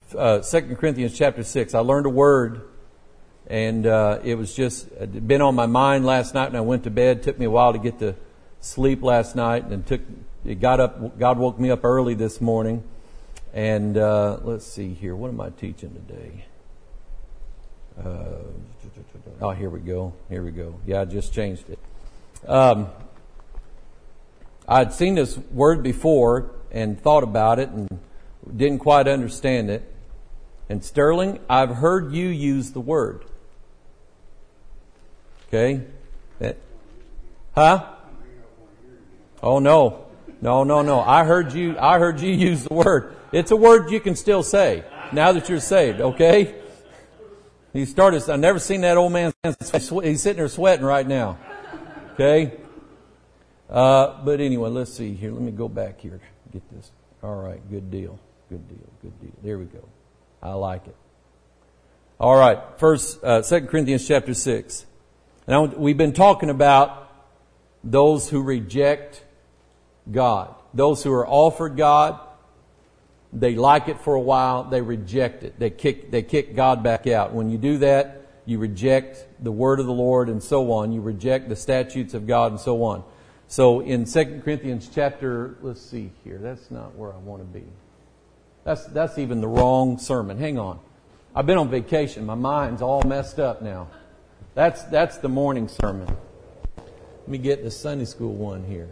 2 Corinthians chapter 6. I learned a word, and it was just been on my mind last night, and I went to bed. It took me a while to get to sleep last night, and God woke me up early this morning. And let's see here. What am I teaching today? Here we go. Yeah, I just changed it. I'd seen this word before and thought about it and didn't quite understand it. And Sterling, I've heard you use the word. Okay? Huh? Oh no. No. I heard you use the word. It's a word you can still say now that you're saved, okay? I've never seen that old man. He's sitting there sweating right now. Okay? But anyway, let's see here. Let me go back here. Get this. All right. Good deal. There we go. I like it. All right. First, 2 Corinthians chapter 6. Now, we've been talking about those who reject God. Those who are offered God. They like it for a while. They reject it. They kick God back out. When you do that, you reject the word of the Lord and so on. You reject the statutes of God and so on. So in 2 Corinthians chapter, let's see here. That's not where I want to be. That's even the wrong sermon. Hang on. I've been on vacation. My mind's all messed up now. That's the morning sermon. Let me get the Sunday school one here.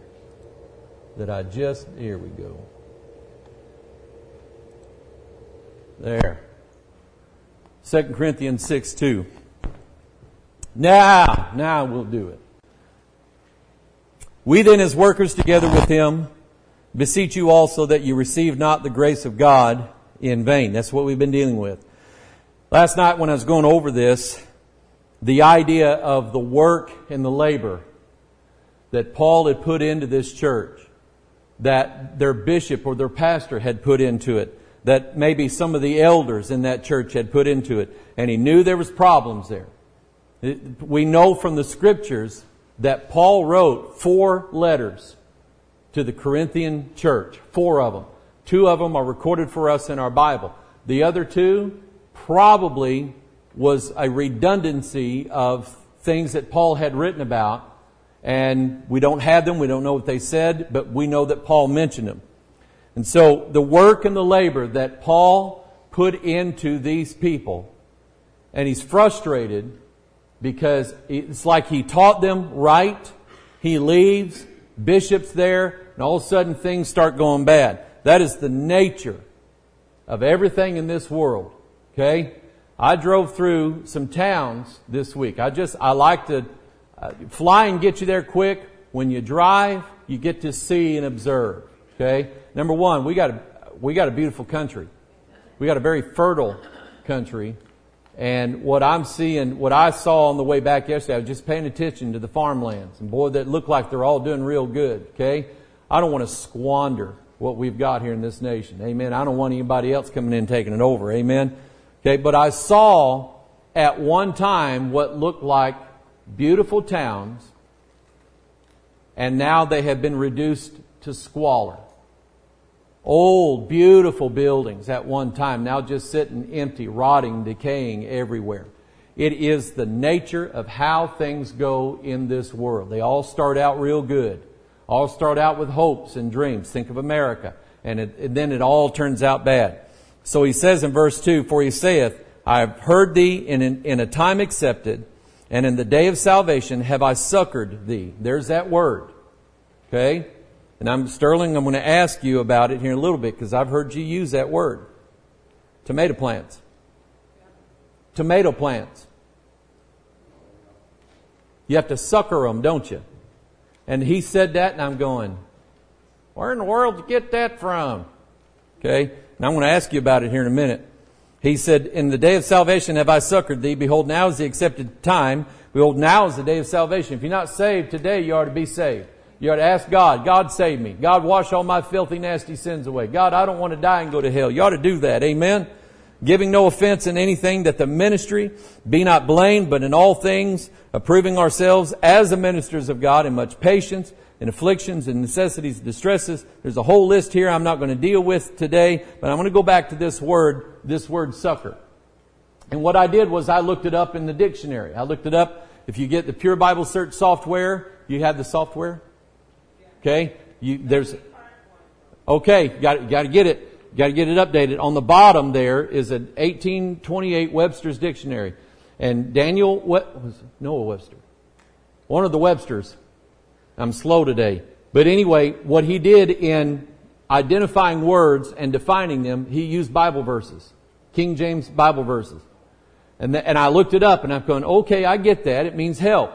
Here we go. There. 2 Corinthians 6:2. Now we'll do it. We then as workers together with him beseech you also that you receive not the grace of God in vain. That's what we've been dealing with. Last night when I was going over this, the idea of the work and the labor that Paul had put into this church, that their bishop or their pastor had put into it, that maybe some of the elders in that church had put into it, and he knew there was problems there. We know from the Scriptures that Paul wrote 4 letters to the Corinthian church. 4 of them. 2 of them are recorded for us in our Bible. The other 2 probably was a redundancy of things that Paul had written about. And we don't have them. We don't know what they said. But we know that Paul mentioned them. And so the work and the labor that Paul put into these people, and he's frustrated because it's like he taught them right. He leaves, bishop's there, and all of a sudden things start going bad. That is the nature of everything in this world. Okay? I drove through some towns this week. I like to fly and get you there quick. When you drive, you get to see and observe. Okay? Number one, we got a beautiful country. We got a very fertile country. And what I saw on the way back yesterday, I was just paying attention to the farmlands. And boy, that look like they're all doing real good. Okay? I don't want to squander what we've got here in this nation. Amen. I don't want anybody else coming in and taking it over. Amen. Okay, but I saw at one time what looked like beautiful towns, and now they have been reduced to squalor. Old, beautiful buildings at one time, now just sitting empty, rotting, decaying everywhere. It is the nature of how things go in this world. They all start out real good. All start out with hopes and dreams. Think of America. And then it all turns out bad. So he says in verse 2, for he saith, I have heard thee in a time accepted, and in the day of salvation have I succored thee. There's that word. Okay? And Sterling, I'm going to ask you about it here in a little bit because I've heard you use that word. Tomato plants. Tomato plants. You have to succor them, don't you? And he said that, and I'm going, where in the world did you get that from? Okay? And I'm going to ask you about it here in a minute. He said, in the day of salvation have I succored thee. Behold, now is the accepted time. Behold, now is the day of salvation. If you're not saved today, you ought to be saved. You ought to ask God, God save me. God wash all my filthy, nasty sins away. God, I don't want to die and go to hell. You ought to do that. Amen? Giving no offense in anything, that the ministry be not blamed, but in all things approving ourselves as the ministers of God in much patience, and afflictions and necessities and distresses. There's a whole list here I'm not going to deal with today, but I'm going to go back to this word succor. And what I did was I looked it up in the dictionary. I looked it up. If you get the Pure Bible Search software, you have the software? Okay? Okay, got to get it. Got to get it updated. On the bottom there is an 1828 Webster's Dictionary. And Noah Webster. One of the Websters. I'm slow today. But anyway, what he did in identifying words and defining them, he used Bible verses. King James Bible verses. And I looked it up and I'm going, okay, I get that. It means help.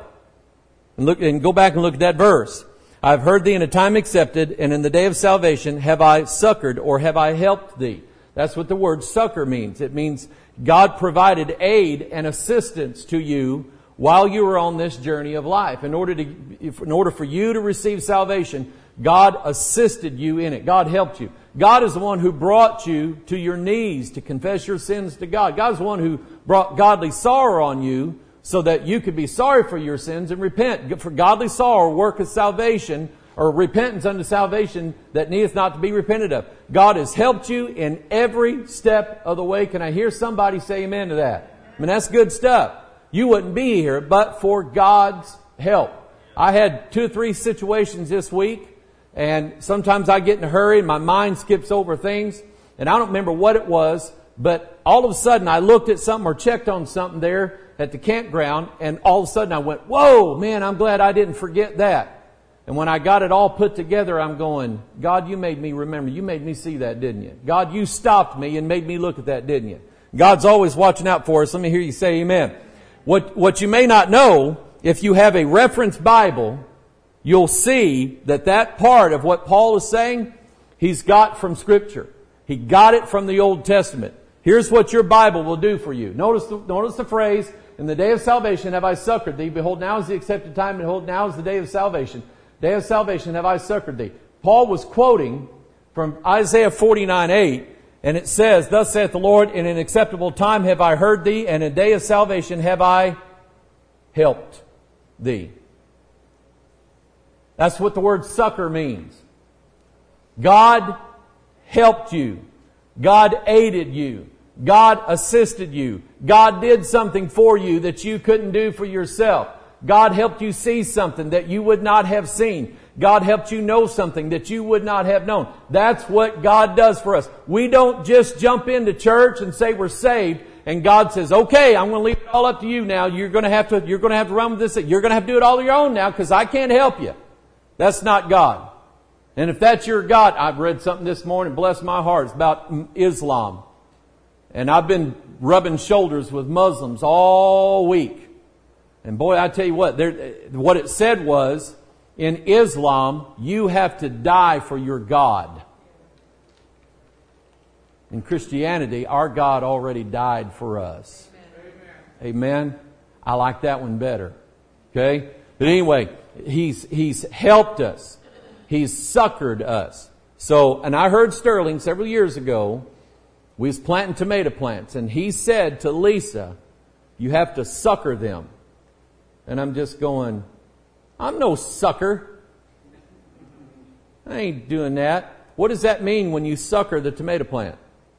And go back and look at that verse. I've heard thee in a time accepted, and in the day of salvation have I succored, or have I helped thee. That's what the word succor means. It means God provided aid and assistance to you while you were on this journey of life. In order for you to receive salvation, God assisted you in it. God helped you. God is the one who brought you to your knees to confess your sins to God. God is the one who brought godly sorrow on you so that you could be sorry for your sins and repent. For godly sorrow worketh salvation, or repentance unto salvation that needeth not to be repented of. God has helped you in every step of the way. Can I hear somebody say amen to that? I mean, that's good stuff. You wouldn't be here but for God's help. I had 2 or 3 situations this week, and sometimes I get in a hurry and my mind skips over things, and I don't remember what it was, but all of a sudden I looked at something or checked on something there at the campground, and all of a sudden I went, whoa, man, I'm glad I didn't forget that. And when I got it all put together, I'm going, God, you made me remember. You made me see that, didn't you? God, you stopped me and made me look at that, didn't you? God's always watching out for us. Let me hear you say amen. What you may not know, if you have a reference Bible, you'll see that part of what Paul is saying, he's got from Scripture. He got it from the Old Testament. Here's what your Bible will do for you. Notice the phrase, in the day of salvation have I succored thee. Behold, now is the accepted time. Behold, now is the day of salvation. Day of salvation have I succored thee. Paul was quoting from Isaiah 49:8, and it says, thus saith the Lord, in an acceptable time have I heard thee, and in a day of salvation have I helped thee. That's what the word succor means. God helped you. God aided you. God assisted you. God did something for you that you couldn't do for yourself. God helped you see something that you would not have seen. God helped you know something that you would not have known. That's what God does for us. We don't just jump into church and say we're saved, and God says, okay, I'm going to leave it all up to you now. You're going to have to run with this. You're going to have to do it all on your own now because I can't help you. That's not God. And if that's your God, I've read something this morning, bless my heart, it's about Islam. And I've been rubbing shoulders with Muslims all week. And boy, I tell you what it said was, in Islam, you have to die for your God. In Christianity, our God already died for us. Amen. I like that one better. Okay? But anyway, He's helped us. He's succored us. So, and I heard Sterling several years ago, we was planting tomato plants, and he said to Lisa, you have to succor them. And I'm just going, I'm no sucker. I ain't doing that. What does that mean when you succor the tomato plant?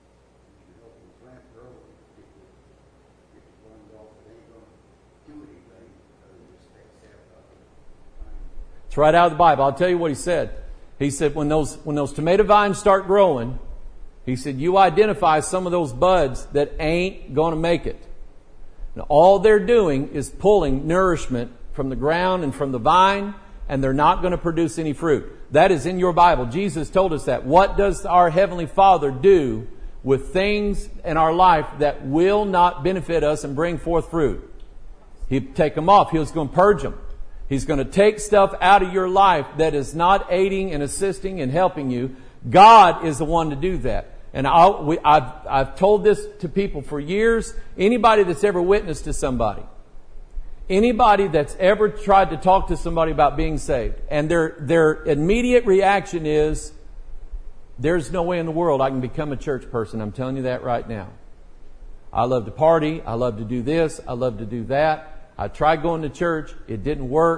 It's right out of the Bible. I'll tell you what he said. He said when those tomato vines start growing, he said you identify some of those buds that ain't going to make it. Now, all they're doing is pulling nourishment from the ground and from the vine, and they're not going to produce any fruit. That is in your Bible. Jesus told us that. What does our Heavenly Father do with things in our life that will not benefit us and bring forth fruit? He'd take them off. He was going to purge them. He's going to take stuff out of your life that is not aiding and assisting and helping you. God is the one to do that. And I've told this to people for years. Anybody that's ever witnessed to somebody, anybody that's ever tried to talk to somebody about being saved, and their immediate reaction is, there's no way in the world I can become a church person. I'm telling you that right now. I love to party. I love to do this. I love to do that. I tried going to church. It didn't work.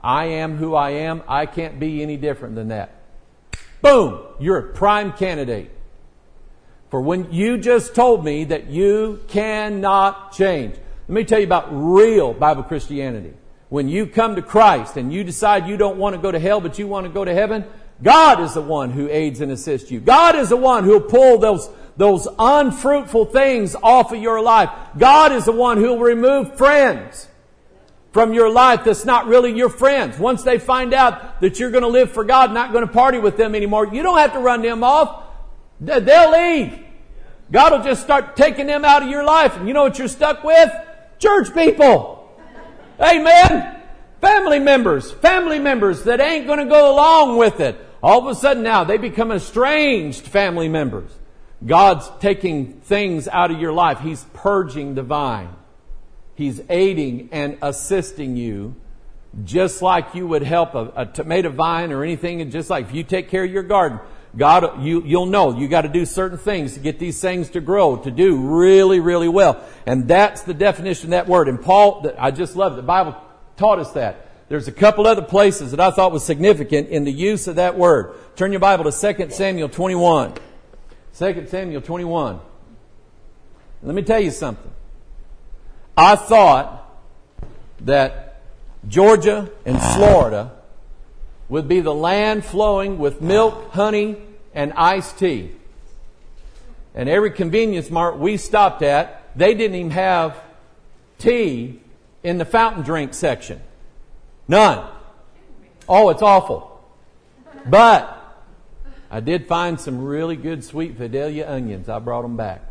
I am who I am. I can't be any different than that. Boom! You're a prime candidate. For when you just told me that you cannot change. Let me tell you about real Bible Christianity. When you come to Christ and you decide you don't want to go to hell, but you want to go to heaven, God is the one who aids and assists you. God is the one who will pull those unfruitful things off of your life. God is the one who will remove friends from your life that's not really your friends. Once they find out that you're going to live for God, not going to party with them anymore, you don't have to run them off. They'll leave. God will just start taking them out of your life. And you know what you're stuck with? Church people. Amen. Family members that ain't going to go along with it. All of a sudden now they become estranged family members. God's taking things out of your life. He's purging the vine. He's aiding and assisting you, just like you would help a tomato vine or anything. And just like if you take care of your garden, God, you'll know you got to do certain things to get these things to grow, to do really, really well. And that's the definition of that word. And Paul, I just love it. The Bible taught us that. There's a couple other places that I thought was significant in the use of that word. Turn your Bible to 2 Samuel 21. 2 Samuel 21. Let me tell you something. I thought that Georgia and Florida would be the land flowing with milk, honey, and iced tea. And every convenience mart we stopped at, they didn't even have tea in the fountain drink section. None. Oh, it's awful. But I did find some really good sweet Vidalia onions. I brought them back.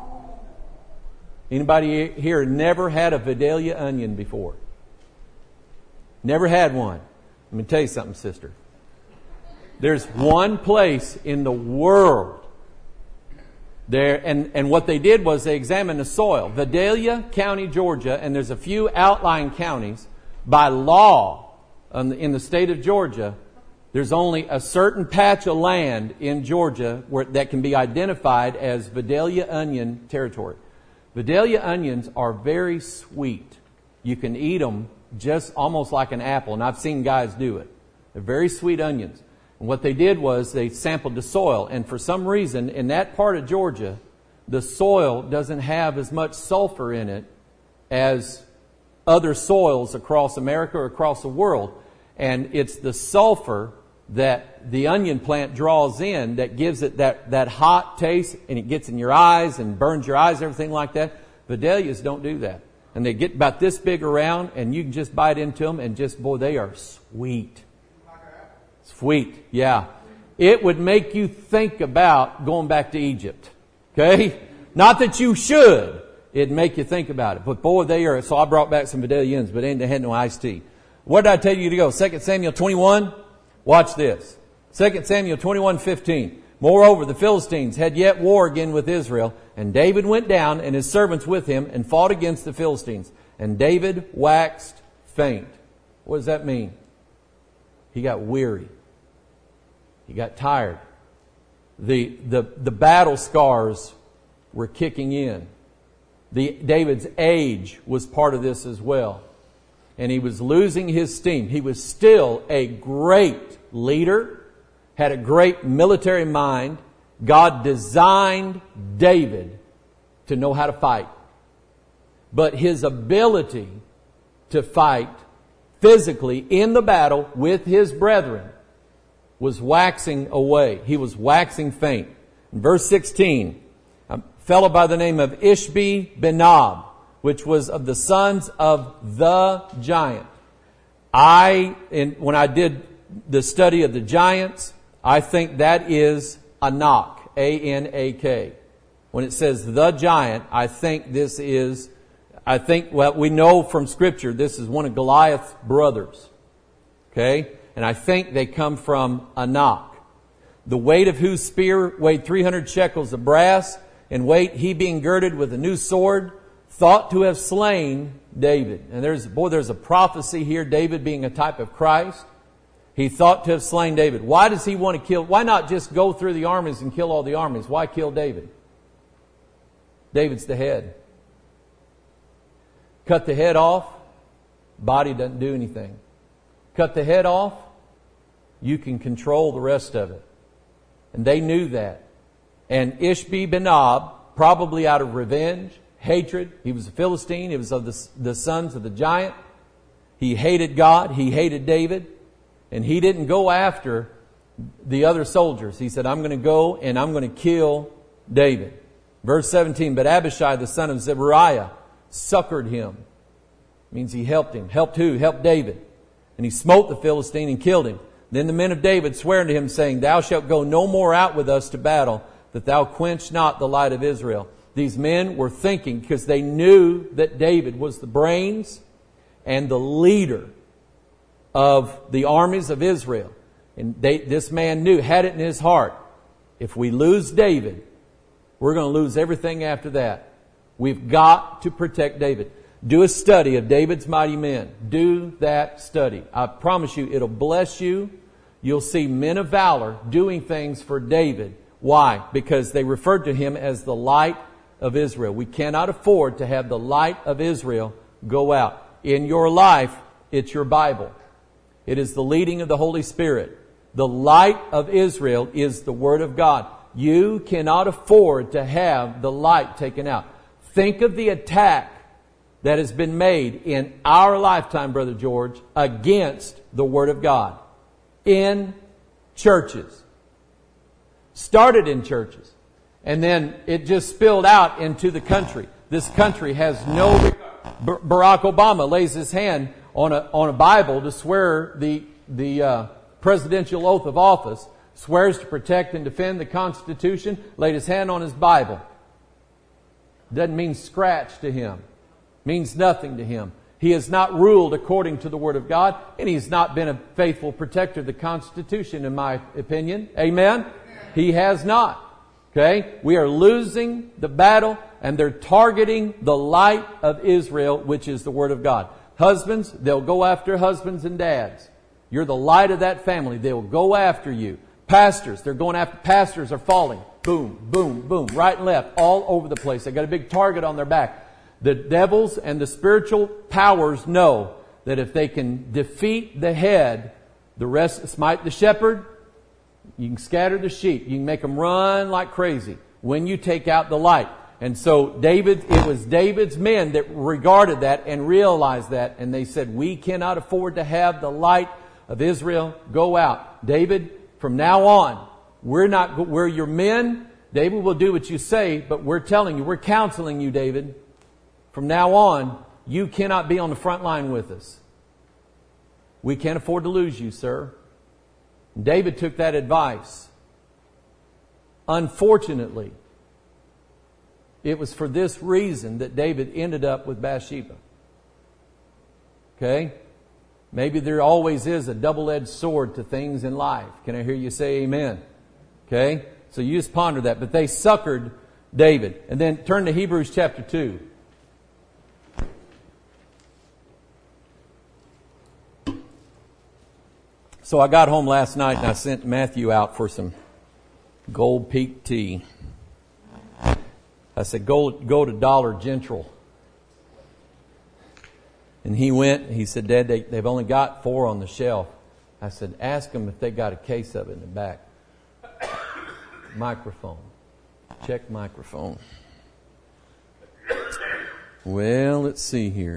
Anybody here never had a Vidalia onion before? Never had one? Let me tell you something, sister. There's one place in the world there, and what they did was they examined the soil. Vidalia County, Georgia, and there's a few outlying counties. By law, in the state of Georgia, there's only a certain patch of land in Georgia that can be identified as Vidalia onion territory. Vidalia onions are very sweet. You can eat them just almost like an apple, and I've seen guys do it. They're very sweet onions. And what they did was they sampled the soil, and for some reason in that part of Georgia, the soil doesn't have as much sulfur in it as other soils across America or across the world. And it's the sulfur that the onion plant draws in that gives it that hot taste, and it gets in your eyes and burns your eyes, everything like that. Vidalias don't do that. And they get about this big around, and you can just bite into them, and just, boy, they are sweet. Sweet, yeah. It would make you think about going back to Egypt. Okay? Not that you should. It'd make you think about it. But boy, they are. So I brought back some Vidalians, but they had no iced tea. What did I tell you to go? 2 Samuel 21? Watch this. 2 Samuel 21:15. Moreover, the Philistines had yet war again with Israel, and David went down and his servants with him and fought against the Philistines. And David waxed faint. What does that mean? He got weary. He got tired. The battle scars were kicking in. David's age was part of this as well. And he was losing his steam. He was still a great leader, had a great military mind. God designed David to know how to fight. But his ability to fight physically in the battle with his brethren was waxing away. He was waxing faint. In verse 16, a fellow by the name of Ishbi-Benob, which was of the sons of the giant. When I did the study of the giants, I think that is Anak, A-N-A-K. When it says the giant, I think we know from Scripture, this is one of Goliath's brothers. Okay? And I think they come from Anak. The weight of whose spear weighed 300 shekels of brass, and weight, he being girded with a new sword, thought to have slain David. And there's a prophecy here, David being a type of Christ. He thought to have slain David. Why does he want to kill? Why not just go through the armies and kill all the armies? Why kill David? David's the head. Cut the head off, body doesn't do anything. cut the head off, you can control the rest of it. And they knew that. And Ishbi-Benob, probably out of revenge, hatred, he was a Philistine, he was of the sons of the giant. He hated God, he hated David, and he didn't go after the other soldiers. He said, I'm going to go and I'm going to kill David. Verse 17, but Abishai, the son of Zeruiah, succored him. Means he helped him. Helped who? Helped David. And he smote the Philistine and killed him. Then the men of David sware unto him, saying, Thou shalt go no more out with us to battle, that thou quench not the light of Israel. These men were thinking, because they knew that David was the brains and the leader of the armies of Israel. And this man knew, had it in his heart, if we lose David, we're going to lose everything after that. We've got to protect David. Do a study of David's mighty men. Do that study. I promise you, it'll bless you. You'll see men of valor doing things for David. Why? Because they referred to him as the light of Israel. We cannot afford to have the light of Israel go out. In your life, it's your Bible. It is the leading of the Holy Spirit. The light of Israel is the Word of God. You cannot afford to have the light taken out. Think of the attack that has been made in our lifetime, Brother George, against the Word of God. In churches. Started in churches. And then it just spilled out into the country. This country has no regard. Barack Obama lays his hand on a Bible to swear the presidential oath of office, swears to protect and defend the Constitution, laid his hand on his Bible. Doesn't mean scratch to him. Means nothing to him. He has not ruled according to the Word of God, and he's not been a faithful protector of the Constitution, in my opinion. Amen? He has not. Okay? We are losing the battle, and they're targeting the light of Israel, which is the Word of God. Husbands, they'll go after husbands and dads. You're the light of that family. They'll go after you. Pastors, they're going after, pastors are falling. Boom, boom, boom, right and left, all over the place. They got a big target on their back. The devils and the spiritual powers know that if they can defeat the head, the rest, smite the shepherd, you can scatter the sheep. You can make them run like crazy when you take out the light. And so it was David's men that regarded that and realized that. And they said, we cannot afford to have the light of Israel go out. David, from now on, we're your men. David will do what you say, but we're telling you, we're counseling you, David. From now on, you cannot be on the front line with us. We can't afford to lose you, sir. And David took that advice. Unfortunately, it was for this reason that David ended up with Bathsheba. Okay? Maybe there always is a double-edged sword to things in life. Can I hear you say amen? Okay? So you just ponder that. But they succored David. And then turn to Hebrews chapter 2. So I got home last night and I sent Matthew out for some Gold Peak tea. I said, go to Dollar General. And he went, he said, Dad, they've only got 4 on the shelf. I said, ask them if they got a case of it in the back. Microphone. Check microphone. Well, let's see here.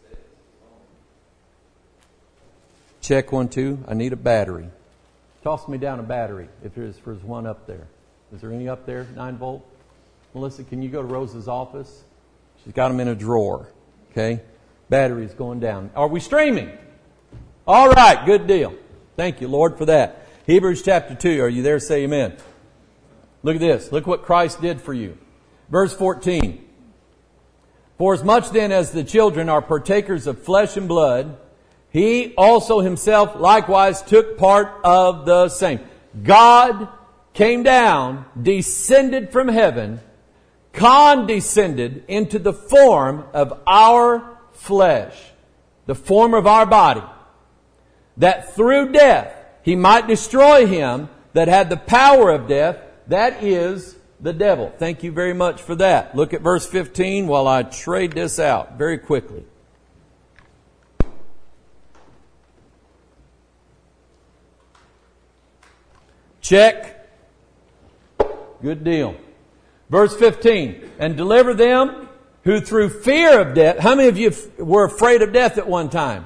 Check 1, 2. I need a battery. Toss me down a battery if there's one up there. Is there any up there? 9 volt? Melissa, can you go to Rose's office? She's got them in a drawer. Okay? Battery's going down. Are we streaming? All right. Good deal. Thank you, Lord, for that. Hebrews chapter 2. Are you there? Say amen. Look at this. Look what Christ did for you. Verse 14. For as much then as the children are partakers of flesh and blood, He also Himself likewise took part of the same. God came down, descended from heaven, condescended into the form of our flesh, the form of our body, that through death He might destroy him that had the power of death, that is the devil. Thank you very much for that. Look at verse 15 while I trade this out very quickly. Check. Good deal. Verse 15. And deliver them who through fear of death. How many of you were afraid of death at one time?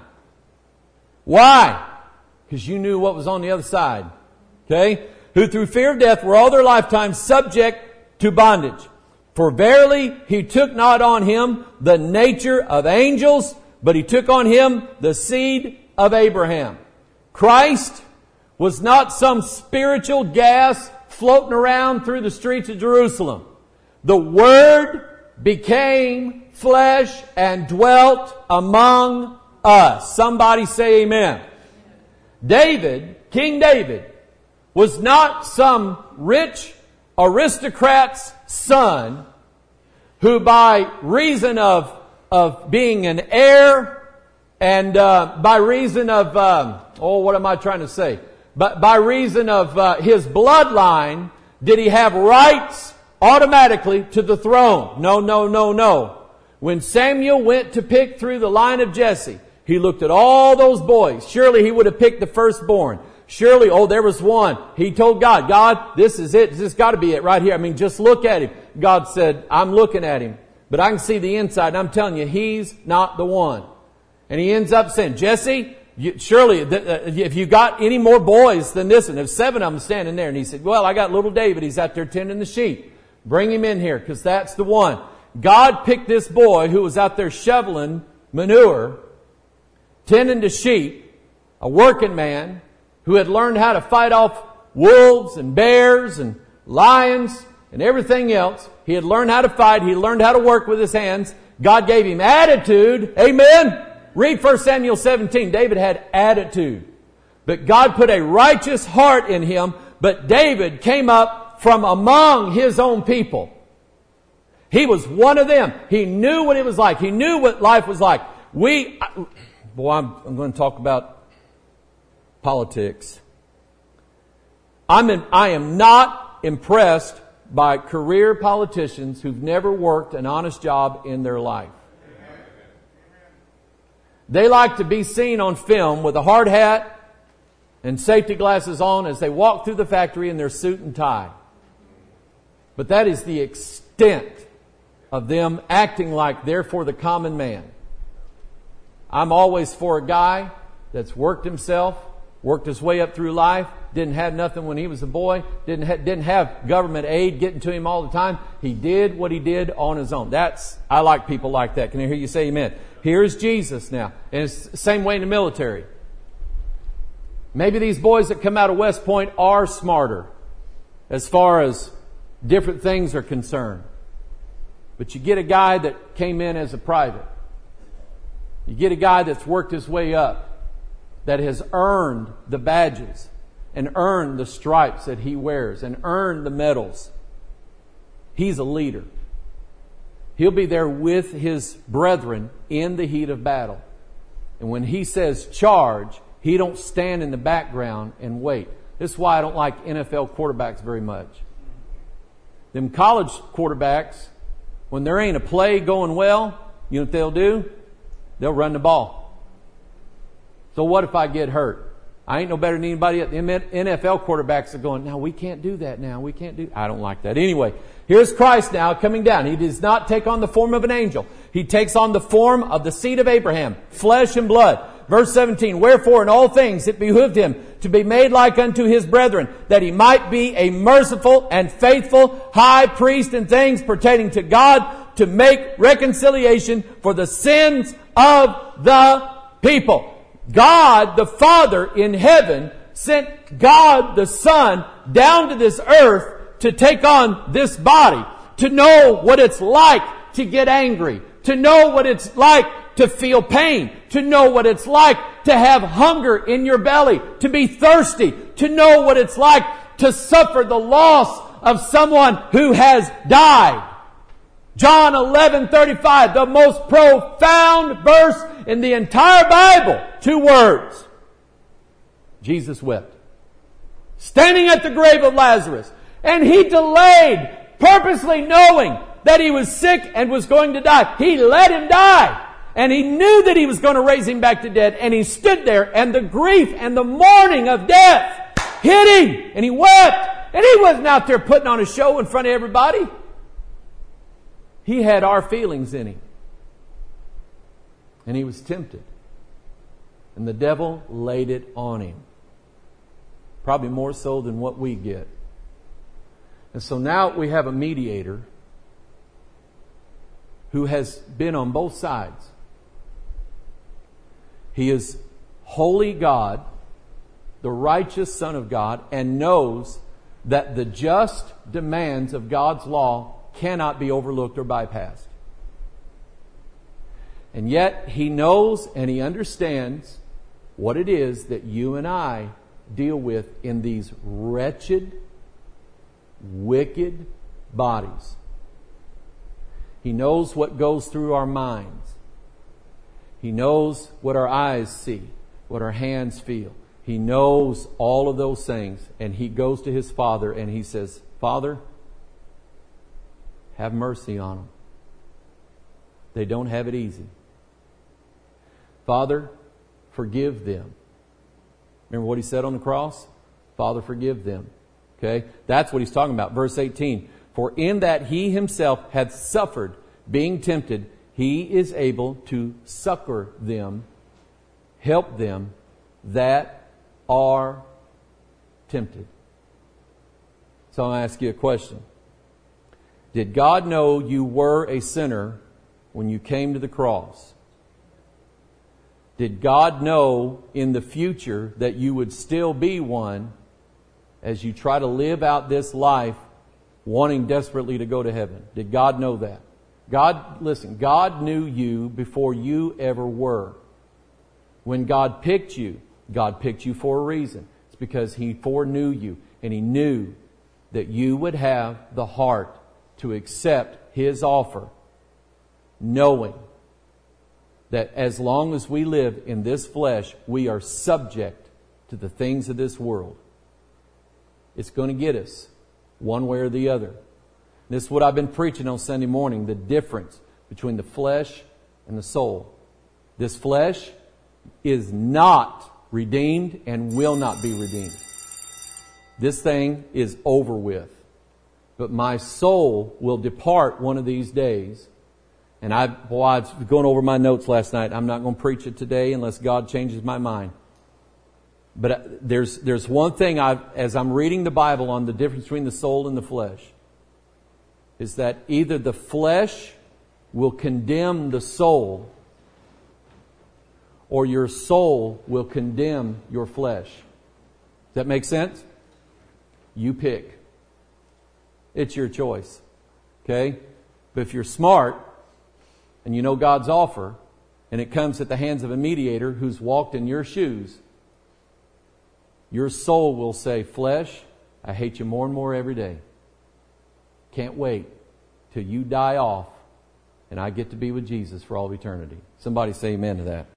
Why? Because you knew what was on the other side. Okay? Who through fear of death were all their lifetime subject to bondage. For verily he took not on him the nature of angels, but he took on him the seed of Abraham. Christ was not some spiritual gas floating around through the streets of Jerusalem. The Word became flesh and dwelt among us. Somebody say amen. David, King David, was not some rich aristocrat's son who by reason of being an heir and by reason of, what am I trying to say? But by reason of his bloodline, did he have rights automatically to the throne? No. When Samuel went to pick through the line of Jesse, he looked at all those boys. Surely he would have picked the firstborn. Surely, there was one. He told God, God, this is it. This has got to be it right here. I mean, just look at him. God said, I'm looking at him, but I can see the inside. And I'm telling you, he's not the one. And he ends up saying, Jesse, surely, if you got any more boys than this one, there's 7 of them standing there. And he said, well, I got little David. He's out there tending the sheep. Bring him in here, because that's the one. God picked this boy who was out there shoveling manure, tending to sheep, a working man, who had learned how to fight off wolves and bears and lions and everything else. He had learned how to fight. He learned how to work with his hands. God gave him attitude. Amen. Read 1 Samuel 17. David had attitude. But God put a righteous heart in him. But David came up from among his own people. He was one of them. He knew what it was like. He knew what life was like. I'm going to talk about politics. I am not impressed by career politicians who've never worked an honest job in their life. They like to be seen on film with a hard hat and safety glasses on as they walk through the factory in their suit and tie. But that is the extent of them acting like they're for the common man. I'm always for a guy that's worked himself, worked his way up through life, didn't have nothing when he was a boy, didn't have government aid getting to him all the time. He did what he did on his own. I like people like that. Can I hear you say amen? Here's Jesus now. And it's the same way in the military. Maybe these boys that come out of West Point are smarter as far as different things are concerned. But you get a guy that came in as a private. You get a guy that's worked his way up, that has earned the badges and earned the stripes that he wears and earned the medals. He's a leader. He'll be there with his brethren in the heat of battle. And when he says charge, he don't stand in the background and wait. This is why I don't like NFL quarterbacks very much. Them college quarterbacks, when there ain't a play going well, you know what they'll do? They'll run the ball. So what if I get hurt? I ain't no better than anybody. The NFL quarterbacks are going, no, we can't do that now. We can't do. I don't like that. Anyway, here's Christ now coming down. He does not take on the form of an angel. He takes on the form of the seed of Abraham, flesh and blood. Verse 17, wherefore in all things it behooved him to be made like unto his brethren, that he might be a merciful and faithful high priest in things pertaining to God, to make reconciliation for the sins of the people. God the Father in heaven sent God the Son down to this earth to take on this body, to know what it's like to get angry, to know what it's like to feel pain, to know what it's like to have hunger in your belly, to be thirsty, to know what it's like to suffer the loss of someone who has died. John 11:35, the most profound verse in the entire Bible. 2 words. Jesus wept. Standing at the grave of Lazarus. And he delayed, purposely knowing that he was sick and was going to die. He let him die. And he knew that he was going to raise him back to death. And he stood there, and the grief and the mourning of death hit him, and he wept. And he wasn't out there putting on a show in front of everybody. He had our feelings in him. And he was tempted. And the devil laid it on him. Probably more so than what we get. And so now we have a mediator who has been on both sides. He is holy God, the righteous Son of God, and knows that the just demands of God's law cannot be overlooked or bypassed. And yet He knows and He understands what it is that you and I deal with in these wretched, wicked bodies. He knows what goes through our minds. He knows what our eyes see, what our hands feel. He knows all of those things. And He goes to His Father and He says, Father, have mercy on them. They don't have it easy. Father, forgive them. Remember what He said on the cross? Father, forgive them. Okay? That's what He's talking about. Verse 18. For in that He Himself hath suffered, being tempted, He is able to succor them, help them that are tempted. So I'll ask you a question. Did God know you were a sinner when you came to the cross? Did God know in the future that you would still be one as you try to live out this life wanting desperately to go to heaven? Did God know that? God knew you before you ever were. When God picked you for a reason. It's because He foreknew you and He knew that you would have the heart to accept His offer, knowing that as long as we live in this flesh, we are subject to the things of this world. It's going to get us one way or the other. This is what I've been preaching on Sunday morning, the difference between the flesh and the soul. This flesh is not redeemed and will not be redeemed. This thing is over with. But my soul will depart one of these days. And I was going over my notes last night. I'm not going to preach it today unless God changes my mind. But there's one thing as I'm reading the Bible on the difference between the soul and the flesh, is that either the flesh will condemn the soul, or your soul will condemn your flesh. Does that make sense? You pick. It's your choice. Okay? But if you're smart, and you know God's offer, and it comes at the hands of a mediator who's walked in your shoes, your soul will say, flesh, I hate you more and more every day. Can't wait till you die off and I get to be with Jesus for all of eternity. Somebody say amen to that.